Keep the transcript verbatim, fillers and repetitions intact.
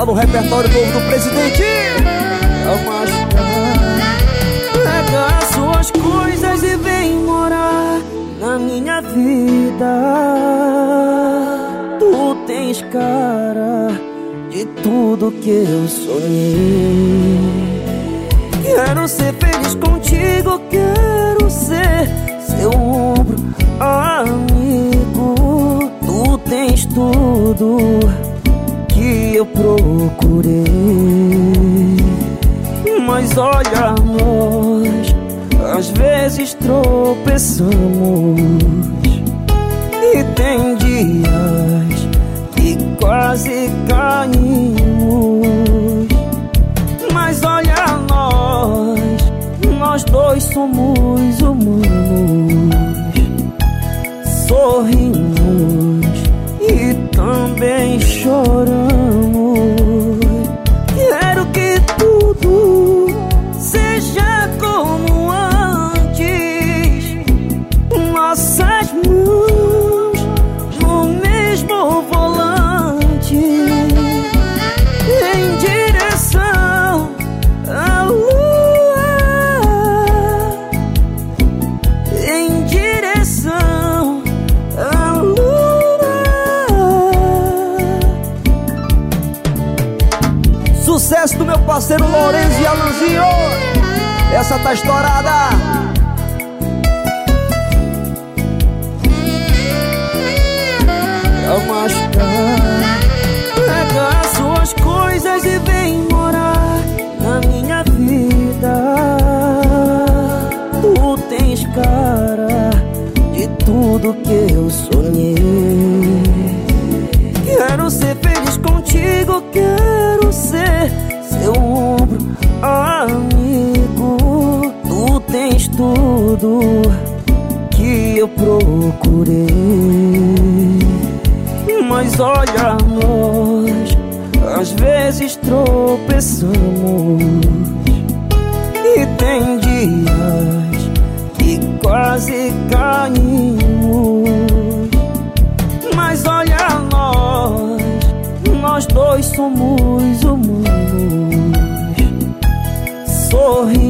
Alô, repertório novo do presidente. É o machucar. Pega suas coisas e vem morar na minha vida. Tu tens cara de tudo que eu sonhei. Quero ser feliz contigo, quero ser seu ombro amigo. Tu tens tudo que eu procurei. Mas olha, nós às vezes tropeçamos e tem dias que quase caímos. Mas olha, nós, nós dois somos humanos. Sorrimos e também choramos. Quero que tudo seja como antes. Nossas mãos no mesmo volante, em direção à lua, em direção à lua. Sucesso do meu parceiro Lourenço e Alanzinho. Essa tá estourada. É o machucar. Pega suas coisas e vem morar na minha vida. Tu tens cara de tudo que eu sonhei. Quero ser feliz contigo, quero ser seu ombro amigo. Tu tens tudo que eu procurei. Mas olha, nós às vezes tropeçamos e tem dias que quase caímos. Mas olha, nós, nós dois somos humanos. Sorri